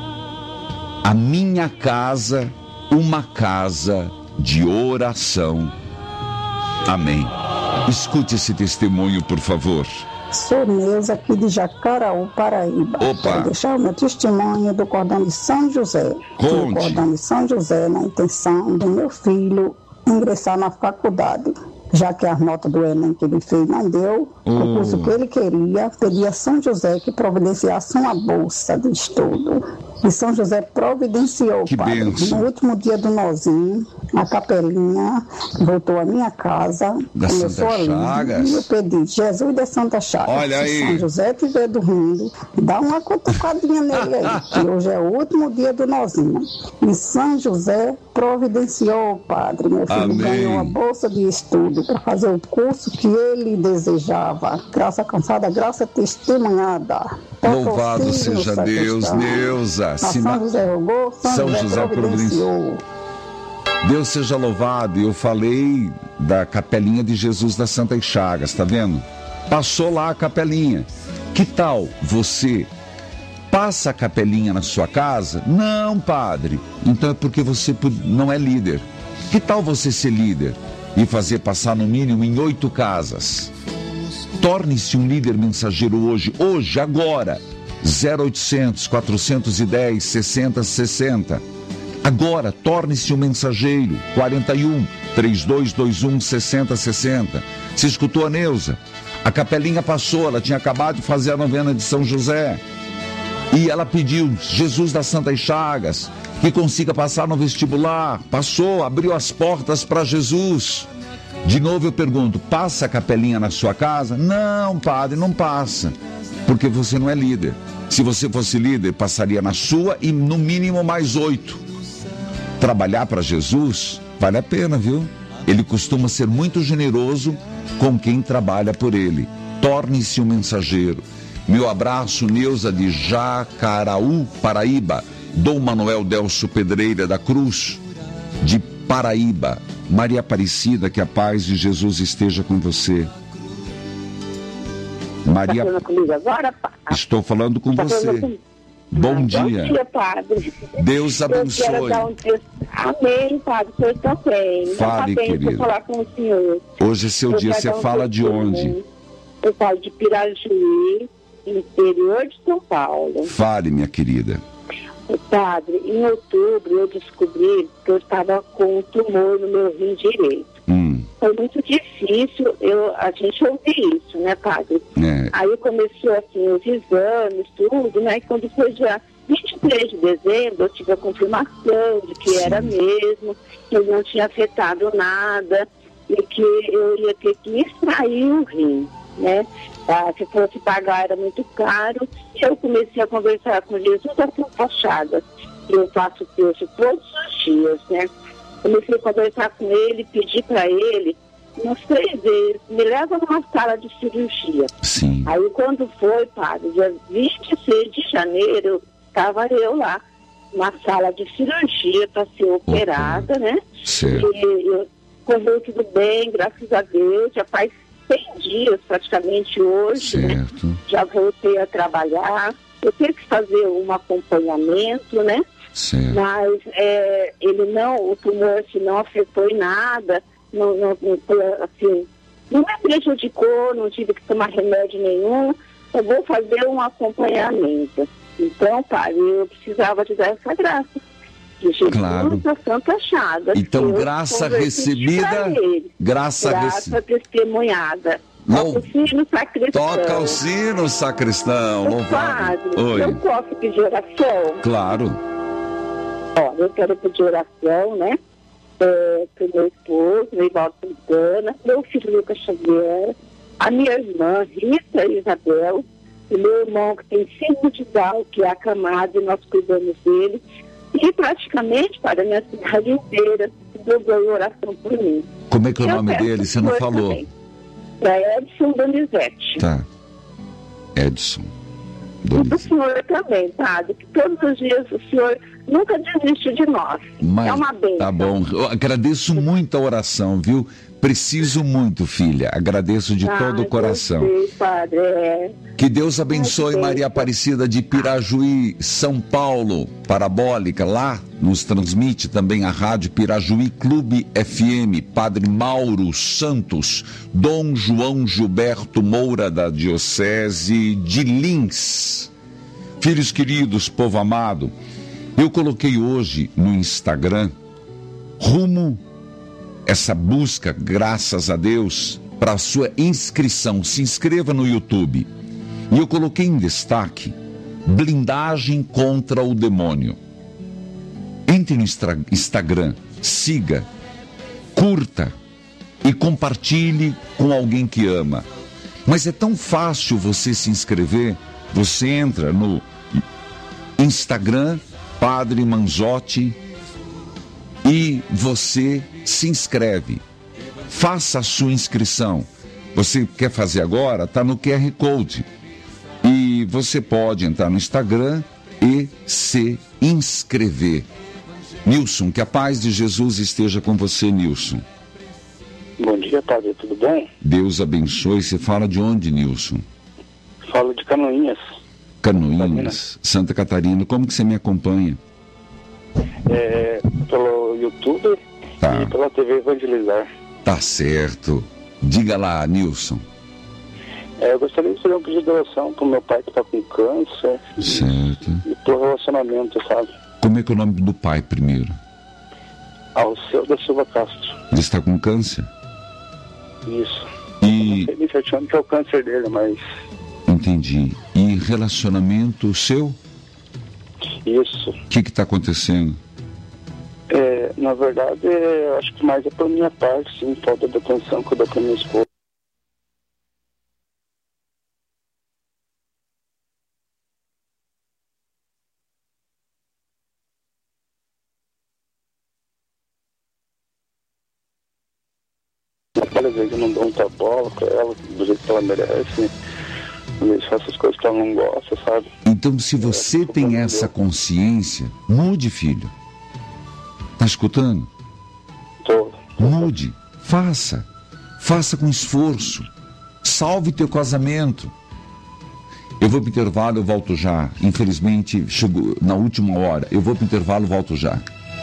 Speaker 1: A minha casa, uma casa de oração. Amém. Escute esse testemunho, por favor.
Speaker 20: Sou Neuza, aqui de Jacaraú, Paraíba.
Speaker 1: Opa.
Speaker 20: Quero deixar o meu testemunho do cordão de São José.
Speaker 1: Conte.
Speaker 20: Do cordão de São José, na intenção do meu filho ingressar na faculdade. Já que as notas do Enem que ele fez não deu, o curso que ele queria, pedi a São José que providenciasse uma bolsa de estudo. E São José providenciou,
Speaker 1: que
Speaker 20: padre.
Speaker 1: Benção.
Speaker 20: No último dia do nozinho, a capelinha voltou à minha casa,
Speaker 1: da
Speaker 20: começou
Speaker 1: Santa
Speaker 20: a
Speaker 1: Chagas.
Speaker 20: e eu pedi, Jesus da Santa Chagas,
Speaker 1: Olha aí.
Speaker 20: se São José estiver dormindo, dá uma cutucadinha nele aí, que hoje é o último dia do nozinho. E São José providenciou, padre. Meu filho
Speaker 1: Amém.
Speaker 20: ganhou uma bolsa de estudo para fazer o curso que ele desejava. Graça cansada, graça testemunhada.
Speaker 1: Louvado seja Deus, Neuza.
Speaker 20: São José rogou, São José providenciou.
Speaker 1: Deus seja louvado. Eu falei da capelinha de Jesus das Santas Chagas, tá vendo? Passou lá a capelinha. Que tal você passa a capelinha na sua casa? Não, padre. Então é porque você não é líder. Que tal você ser líder e fazer passar no mínimo em 8 casas? Torne-se um líder mensageiro hoje, agora. 0800 410 6060. Agora, torne-se um mensageiro. 41 3221 6060. Se escutou a Neuza? A capelinha passou, ela tinha acabado de fazer a novena de São José. E ela pediu, Jesus das Santas Chagas, que consiga passar no vestibular. Passou, abriu as portas para Jesus. De novo eu pergunto, passa a capelinha na sua casa? Não, padre, não passa. Porque você não é líder. Se você fosse líder, passaria na sua e no mínimo mais 8. Trabalhar para Jesus vale a pena, viu? Ele costuma ser muito generoso com quem trabalha por ele. Torne-se um mensageiro. Meu abraço, Neuza de Jacaraú, Paraíba. Dom Manuel Delcio Pedreira da Cruz, de Paraíba. Maria Aparecida, que a paz de Jesus esteja com você. Maria...
Speaker 11: Está falando comigo agora, padre?
Speaker 1: Estou falando com você. Bom dia.
Speaker 11: Bom dia, padre.
Speaker 1: Deus abençoe.
Speaker 11: Eu quero dar um texto. Amém, padre. O senhor também.
Speaker 1: Fale, querido.
Speaker 11: Falar com o senhor.
Speaker 1: Hoje é seu dia. Você fala de onde?
Speaker 11: Eu falo de Pirajuí, interior de São Paulo.
Speaker 1: Fale, minha querida.
Speaker 11: Padre, em outubro eu descobri que eu estava com um tumor no meu rim direito. Foi muito difícil a gente ouvir isso, né, padre? Aí começou assim os exames, tudo, né? E quando foi dia 23 de dezembro, eu tive a confirmação de que era mesmo, que eu não tinha afetado nada e que eu ia ter que extrair o rim, né? Se fosse pagar era muito caro. E eu comecei a conversar com Jesus assim, fachada. Eu faço texto todos os dias, né? Comecei a conversar com ele, pedi para ele umas 3 vezes, me leva numa sala de cirurgia.
Speaker 1: Sim.
Speaker 11: Aí quando foi, padre, dia 26 de janeiro, estava eu lá, na sala de cirurgia para ser operada, né?
Speaker 1: Certo.
Speaker 11: E correu tudo bem, graças a Deus, já faz 100 dias praticamente hoje, né? Já voltei a trabalhar. Eu tenho que fazer um acompanhamento, né?
Speaker 1: Certo.
Speaker 11: Mas o tumor assim, não afetou em nada, não me prejudicou, não tive que tomar remédio nenhum. Eu vou fazer um acompanhamento. Então, pai, eu precisava te dar essa graça. De Jesus,
Speaker 1: claro.
Speaker 11: Da Santa Chaga.
Speaker 1: Então, graça recebida, graça
Speaker 11: testemunhada.
Speaker 1: Não.
Speaker 11: Toca o sino, sacristão.
Speaker 1: Toca o sino, sacristão.
Speaker 11: Louvado.
Speaker 1: Oi.
Speaker 11: Eu posso pedir oração?
Speaker 1: Claro.
Speaker 11: Olha, eu quero pedir oração, né? Pro meu esposo, Neivaldo Santana, meu filho Lucas Xavier, a minha irmã Rita Isabel, o meu irmão que tem 5 de Down, que é acamado, e nós cuidamos dele. E praticamente para a minha cidade inteira, dobrou oração por mim.
Speaker 1: Como é que é o nome dele? Você não falou.
Speaker 11: Também. É Edson Donizete.
Speaker 1: Tá. Edson.
Speaker 11: O senhor também, padre, que todos os dias o senhor nunca desiste de nós.
Speaker 1: Mas,
Speaker 11: é uma bênção.
Speaker 1: Tá bom. Eu agradeço muito a oração, viu? Preciso muito, filha. Agradeço de todo o coração.
Speaker 11: Sei, padre,
Speaker 1: Que Deus abençoe Maria Aparecida de Pirajuí, São Paulo, parabólica. Lá nos transmite também a rádio Pirajuí Clube FM, Padre Mauro Santos, Dom João Gilberto Moura, da Diocese de Lins. Filhos queridos, povo amado, eu coloquei hoje no Instagram, rumo essa busca, graças a Deus, para a sua inscrição. Se inscreva no YouTube. E eu coloquei em destaque, blindagem contra o demônio. Entre no Instagram, siga, curta e compartilhe com alguém que ama. Mas é tão fácil você se inscrever. Você entra no Instagram, Padre Manzotti, e você se inscreve. Faça a sua inscrição. Você quer fazer agora? Está no QR Code. E você pode entrar no Instagram e se inscrever. Nilson, que a paz de Jesus esteja com você, Nilson.
Speaker 21: Bom dia, padre, tudo bem?
Speaker 1: Deus abençoe. Você fala de onde, Nilson?
Speaker 21: Falo de Canoinhas.
Speaker 1: Canoinhas, Santa Catarina. Como que você me acompanha?
Speaker 21: Pelo YouTube e pela TV Evangelizar.
Speaker 1: Tá certo. Diga lá, Nilson.
Speaker 21: Eu gostaria de fazer um pedido de oração pro meu pai que tá com câncer.
Speaker 1: Certo.
Speaker 21: E pro relacionamento, sabe?
Speaker 1: Como Como é que é o nome do pai primeiro?
Speaker 21: Alceu da Silva Castro.
Speaker 1: Ele está com câncer?
Speaker 21: Isso.
Speaker 1: E...
Speaker 21: Eu não sei bem certinho que é o câncer dele, mas...
Speaker 1: Entendi. E relacionamento seu?
Speaker 21: Isso.
Speaker 1: O que está acontecendo?
Speaker 21: Na verdade, acho que mais é por minha parte, sim, falta de atenção que eu dou pra minha esposa. Às vezes eu não dou muita bola pra ela, do jeito que ela merece. Às vezes faço as coisas que ela não gosta, sabe?
Speaker 1: Então, se você tem essa consciência, mude, filho. Tá escutando?
Speaker 21: Tô.
Speaker 1: Mude. Faça. Faça com esforço. Salve teu casamento. Eu vou pro intervalo, eu volto já. Infelizmente, chegou na última hora. Eu vou pro intervalo, volto já.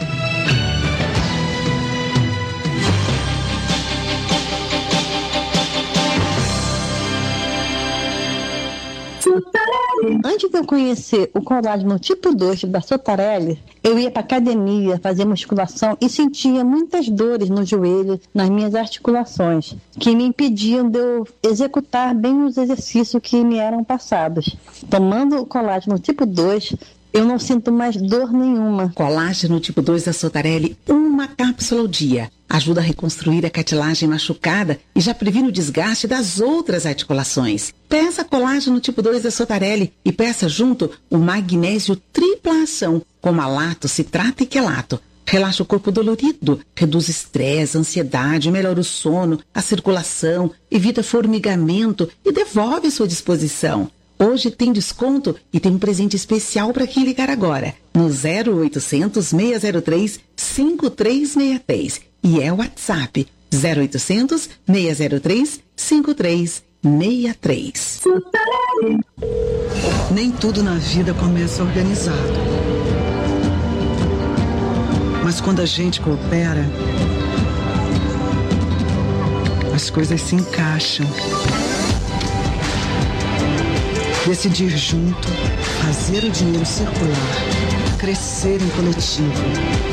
Speaker 12: Antes de eu conhecer o colágeno tipo 2 da Sotarelli, eu ia para academia fazer musculação e sentia muitas dores no joelho, nas minhas articulações, que me impediam de eu executar bem os exercícios que me eram passados. Tomando o colágeno tipo 2, eu não sinto mais dor nenhuma.
Speaker 13: Colágeno tipo 2 da Sotarelli, uma cápsula ao dia. Ajuda a reconstruir a cartilagem machucada e já previne o desgaste das outras articulações. Peça colágeno tipo 2 da Sotarelli e peça junto o magnésio tripla ação, com malato, citrato e quelato. Relaxa o corpo dolorido, reduz estresse, ansiedade, melhora o sono, a circulação, evita formigamento e devolve sua disposição. Hoje tem desconto e tem um presente especial para quem ligar agora, no 0800 603 5363. E é o WhatsApp, 0800 603 5363.
Speaker 7: Nem tudo na vida começa organizado. Mas quando a gente coopera, as coisas se encaixam. Decidir junto, fazer o dinheiro circular, crescer em coletivo.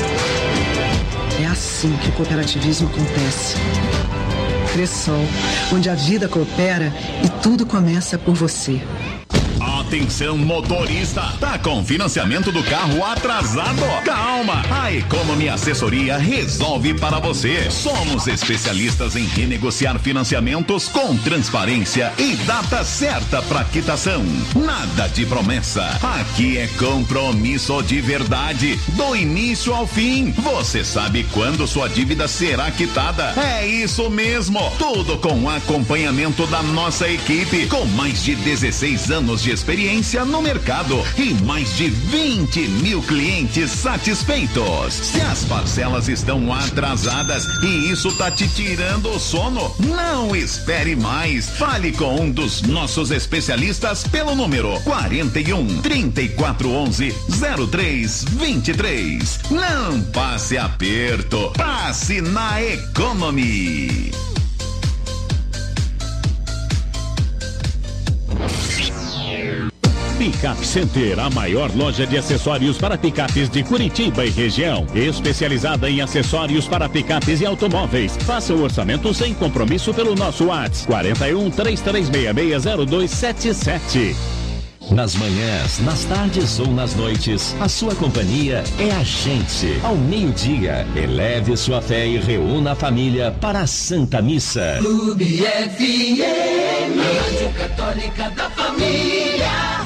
Speaker 7: É assim que o cooperativismo acontece. Cressol, onde a vida coopera e tudo começa por você.
Speaker 16: Atenção, motorista! Tá com financiamento do carro atrasado? Calma! A Economy Assessoria resolve para você. Somos especialistas em renegociar financiamentos com transparência e data certa para quitação. Nada de promessa. Aqui é compromisso de verdade. Do início ao fim. Você sabe quando sua dívida será quitada. É isso mesmo. Tudo com acompanhamento da nossa equipe, com mais de 16 anos de experiência no mercado e mais de 20 mil clientes satisfeitos. Se as parcelas estão atrasadas e isso tá te tirando o sono, não espere mais. Fale com um dos nossos especialistas pelo número 41 3411 0323. Não passe aperto, passe na Economy.
Speaker 19: Pickup Center, a maior loja de acessórios para picapes de Curitiba e região. Especializada em acessórios para picapes e automóveis. Faça o orçamento sem compromisso pelo nosso WhatsApp 41 3366 0277.
Speaker 5: Nas manhãs, nas tardes ou nas noites, a sua companhia é a gente. Ao meio-dia, eleve sua fé e reúna a família para a Santa Missa.
Speaker 17: Clube FM, Rádio Católica da Família.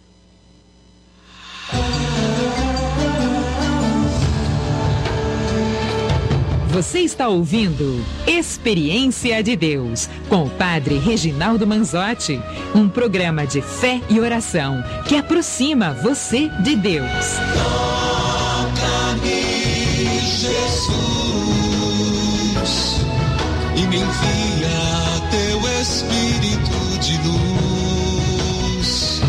Speaker 10: Você está ouvindo Experiência de Deus, com o Padre Reginaldo Manzotti, um programa de fé e oração que aproxima você de Deus.
Speaker 17: Toca-me, Jesus, e me envia teu Espírito de luz.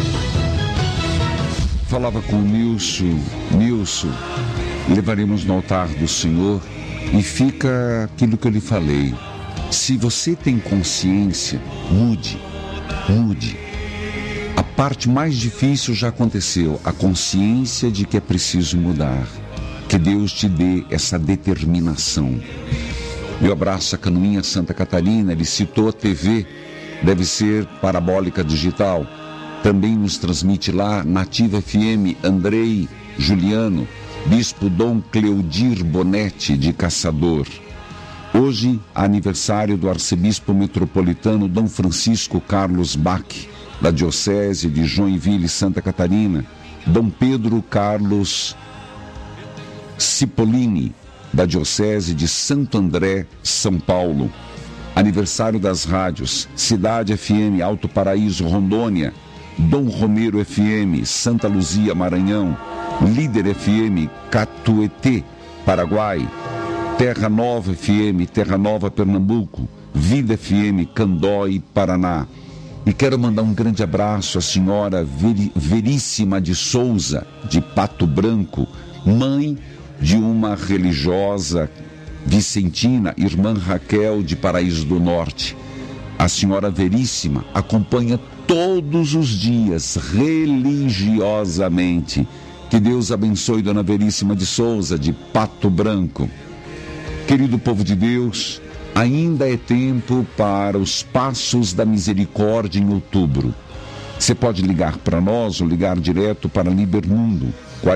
Speaker 1: Falava com o Nilson, levaremos no altar do Senhor. E fica aquilo que eu lhe falei. Se você tem consciência, mude. A parte mais difícil já aconteceu, a consciência de que é preciso mudar. Que Deus te dê essa determinação. Meu abraço a Canoinha Santa Catarina, ele citou a TV, deve ser parabólica digital. Também nos transmite lá, Nativa FM, Andrei Juliano, Bispo Dom Cleodir Bonetti, de Caçador. Hoje, aniversário do arcebispo metropolitano Dom Francisco Carlos Bach, da Diocese de Joinville, Santa Catarina. Dom Pedro Carlos Cipollini, da Diocese de Santo André, São Paulo. Aniversário das rádios Cidade FM, Alto Paraíso, Rondônia. Dom Romero FM, Santa Luzia, Maranhão. Líder FM, Catuetê, Paraguai. Terra Nova FM, Terra Nova, Pernambuco. Vida FM, Candói, Paraná. E quero mandar um grande abraço à senhora Veríssima de Souza, de Pato Branco, mãe de uma religiosa vicentina, irmã Raquel, de Paraíso do Norte. A senhora Veríssima acompanha todos os dias, religiosamente. Que Deus abençoe Dona Veríssima de Souza, de Pato Branco. Querido povo de Deus, ainda é tempo para os Passos da Misericórdia em outubro. Você pode ligar para nós ou ligar direto para Libermundo,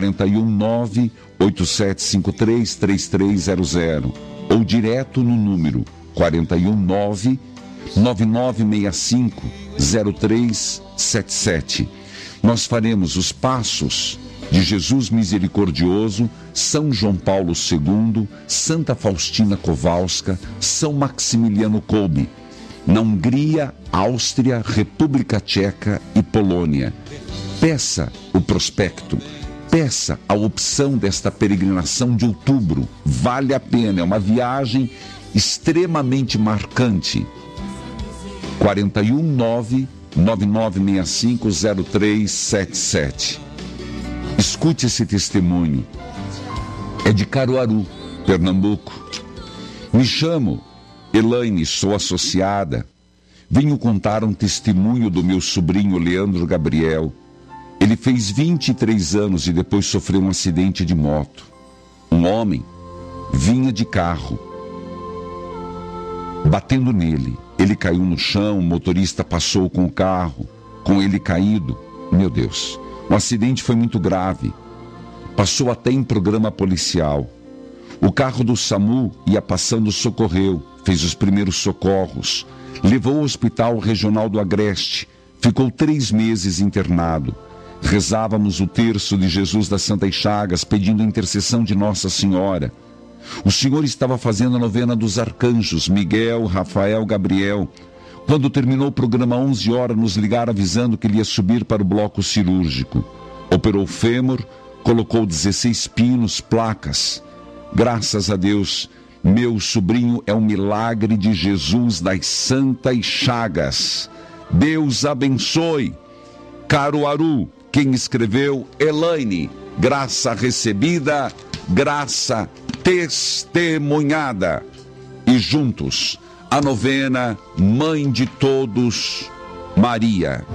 Speaker 1: 419-8753-3300, ou direto no número 419-9965-0377. Nós faremos os Passos de Jesus Misericordioso, São João Paulo II, Santa Faustina Kowalska, São Maximiliano Kolbe, na Hungria, Áustria, República Tcheca e Polônia. Peça o prospecto, peça a opção desta peregrinação de outubro. Vale a pena, é uma viagem extremamente marcante. 419-9965-0377. Escute esse testemunho. É de Caruaru, Pernambuco. Me chamo Elaine, sou associada. Venho contar um testemunho do meu sobrinho Leandro Gabriel. Ele fez 23 anos e depois sofreu um acidente de moto. Um homem vinha de carro, batendo nele. Ele caiu no chão, o motorista passou com o carro, com ele caído. Meu Deus, o acidente foi muito grave. Passou até em programa policial. O carro do SAMU ia passando, socorreu, fez os primeiros socorros, levou ao Hospital Regional do Agreste, ficou 3 meses internado. Rezávamos o terço de Jesus das Santas Chagas, pedindo a intercessão de Nossa Senhora. O Senhor estava fazendo a novena dos arcanjos, Miguel, Rafael, Gabriel. Quando terminou o programa, 11 horas, nos ligaram avisando que ele ia subir para o bloco cirúrgico. Operou o fêmur, colocou 16 pinos, placas. Graças a Deus, meu sobrinho é um milagre de Jesus das Santas Chagas. Deus abençoe. Caruaru, quem escreveu, Elaine. Graça recebida, graça testemunhada. E juntos, a novena Mãe de Todos, Maria.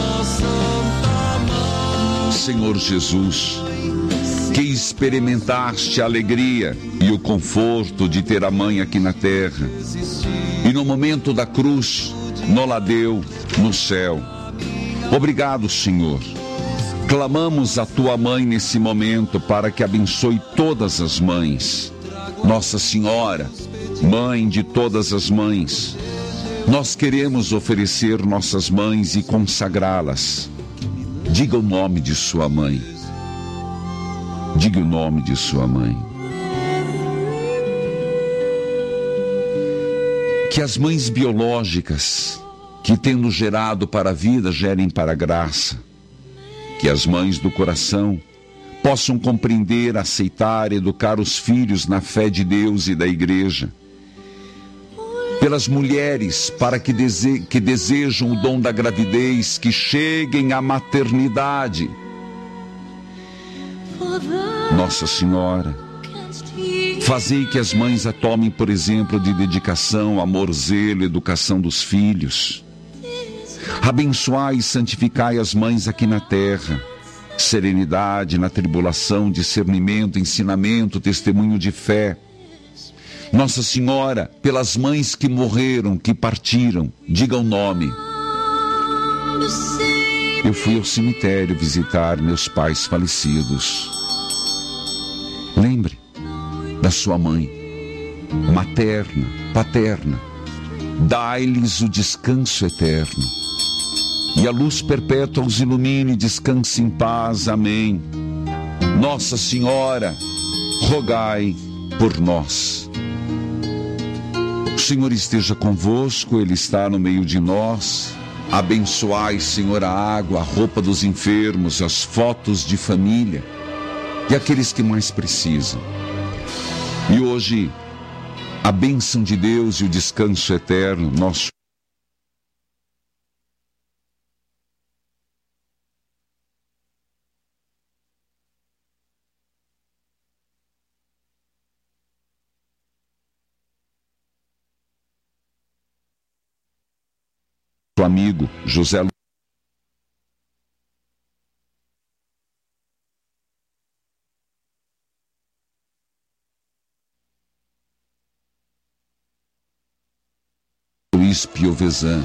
Speaker 1: Senhor Jesus, que experimentaste a alegria e o conforto de ter a mãe aqui na terra, e no momento da cruz, nos deu no céu. Obrigado, Senhor. Clamamos a tua mãe nesse momento para que abençoe todas as mães. Nossa Senhora, Mãe de todas as mães, nós queremos oferecer nossas mães e consagrá-las. Diga o nome de sua mãe. Diga o nome de sua mãe. Que as mães biológicas, que tendo gerado para a vida, gerem para a graça. Que as mães do coração possam compreender, aceitar, educar os filhos na fé de Deus e da Igreja. Pelas mulheres, para que desejam o dom da gravidez, que cheguem à maternidade. Nossa Senhora, fazei que as mães a tomem por exemplo de dedicação, amor, zelo, educação dos filhos. Abençoai e santificai as mães aqui na terra. Serenidade na tribulação, discernimento, ensinamento, testemunho de fé. Nossa Senhora, pelas mães que morreram, que partiram, diga o nome. Eu fui ao cemitério visitar meus pais falecidos. Lembre da sua mãe, materna, paterna. Dai-lhes o descanso eterno. E a luz perpétua os ilumine, descanse em paz. Amém. Nossa Senhora, rogai por nós. O Senhor esteja convosco, Ele está no meio de nós. Abençoai, Senhor, a água, a roupa dos enfermos, as fotos de família e aqueles que mais precisam. E hoje, a bênção de Deus e o descanso eterno, nosso amigo José Luiz Piovesan.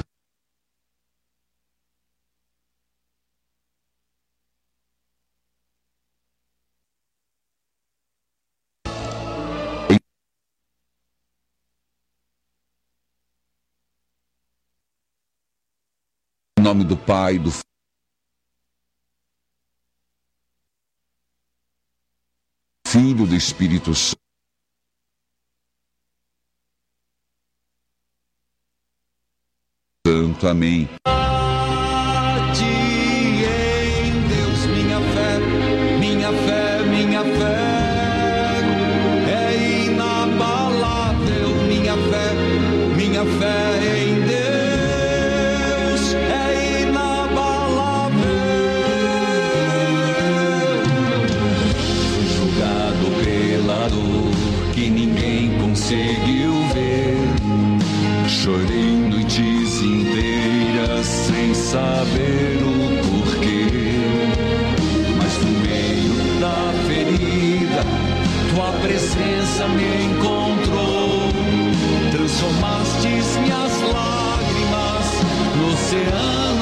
Speaker 1: Em nome do Pai, do Filho e do Espírito Santo. Amém.
Speaker 17: Em Deus, minha fé, minha fé, minha fé é inabalável. Minha fé em Deus é inabalável. Fui julgado pela dor que ninguém conseguiu ver. Chorei noites inteiras sem saber o porquê, mas no meio da ferida tua presença me encontrou. Transformaste minhas lágrimas no oceano